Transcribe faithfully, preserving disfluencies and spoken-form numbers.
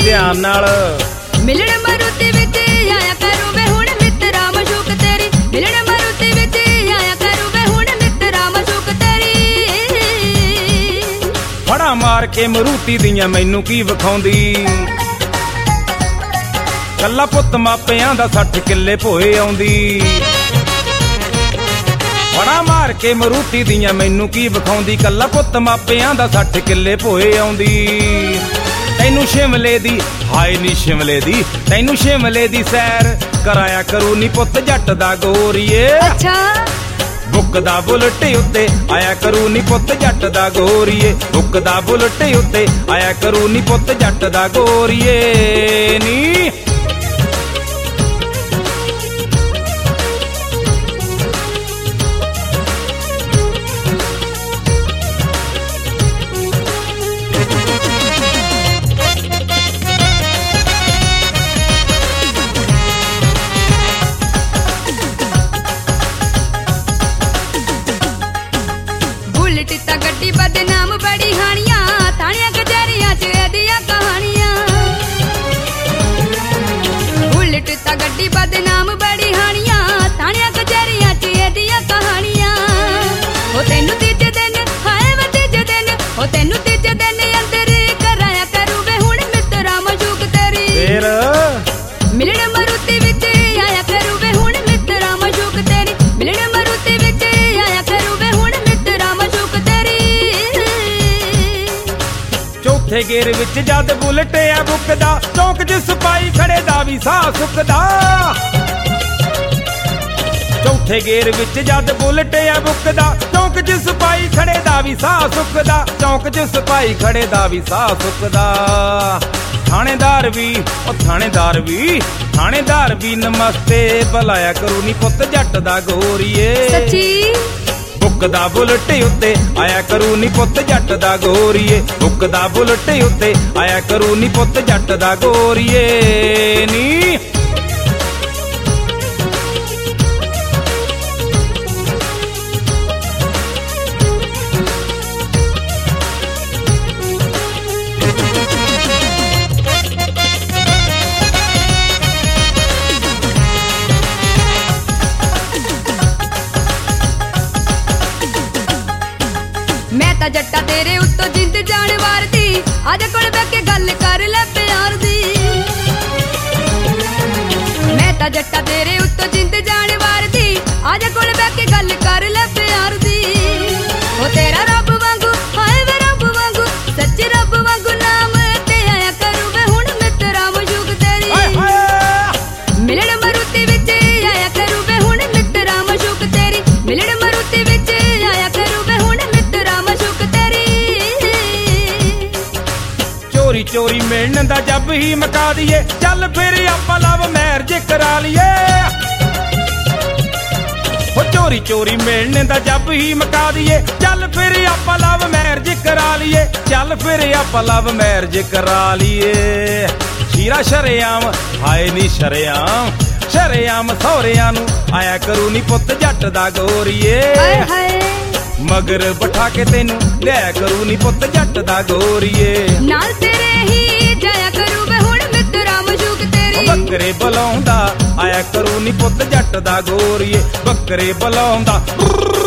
ध्यान नाल। मिलण मारुति विच आया करूं वे हुण मित्रा मशूक तेरी, मिलण मारुति विच आया करूं वे हुण मित्रा मशूक तेरी। फड़ा मार के मरूती दियां मैनू की विखाउंदी, कल्ला पुत मापियां दा सठ किले भोए आउंदी। फड़ा मार के मरूती दियां मैनू की विखाउंदी, कल्ला पुत मापियां दा सठ किले भोए आउंदी। तैनू शिमले दी हाय नी शिमले दी, तैनू शिमले दी सैर कराया करू नी पुत जट दा गोरीए। अच्छा बुकदा बुलट उत्ते आया करू नी पुत जट दा गोरीए, बुकदा बुलट उत्ते आया करू नी पुत जट दा गोरीए नी। गड्डी बदनाम बड़ी हानियां, थानियां कचहरियां च एदियां कहानियां। बुलेट ता गड्डी बदनाम बड़ी हानियां, थानियां कचहरियां च एदियां कहानियां। हो तैनू तीजे दिन हाय वे तीजे दिन, हो तैनू तीजे दिन अंदर कराया करूं वे हुण मित्रा मशूक तेरी। फिर मिलण मारुति विच आया करूं वे हुण मित्रा मशूक तेरी, मिलण मारुति विच आया करूं वे हुण मित्रा मशूक तेरी। चौथे गेर विच जद बुलट आ बुकदा, चौक च सिपाही खड़े दा भी साह सुकदा। चौथे गेर विच जद बुलट आ बुकदा, चौक च सिपाही खड़े दा भी साह सुकदा। चौक च सिपाही खड़े दा भी साह सुकदा। थानेदार भी ओ थानेदार भी थानेदार भी नमस्ते बुलाया करू नी पुत जट दा गोरीए। सच्ची बुकदा बुलट उत्ते आया करू नी पुत जट दा गोरीए, बुकदा बुलट उत्ते आया करू नी पुत जट दा गोरीए नी। मैं ता जट्टा तेरे उत्तों जिंद जान वार दी, आजा कोल बैठ के गल कर ले प्यार दी। मैं ता जट्टा तेरे उत्तों जिंद जान वार दी, आजा कोल बैठ के गल कर ले प्यार दी। हो तेरा रब वांगू हाय वे रब वांगू, सच्चे रब वांगू नाम ते आया करूं वे हुण मित्रा मशूक तेरी। मिलण मारुति विच आया करूं वे हुण मित्रा मशूक तेरी, मिलण मारुति विच आया करूं वे हुण मित्रा मशूक तेरी। चोरी चोरी मिलण दा जब ही मका दिए, चल फिर आपां लव मैरिज करा लिए। हो चोरी चोरी मिलण दा जब ही मका दिए, चल फिर आपां लव मैरिज करा लिए। चल फिर आपां लव मैरिज करा लिए। शीरा शरेआम हाय नी शरेआम, शरेआम सौरियां नू आया करू नी पुत जट दा गोरीए। हाय हाय मगर बिठा के तेनू लिया करू नी पुत जट दा गोरीए। नाल तेरे ही जाया करूं वे हुण मित्रा मशूक तेरी। बकरे बुलाउंदा आया करू नी पुत जट दा गोरीए, बकरे बुलाउंदा।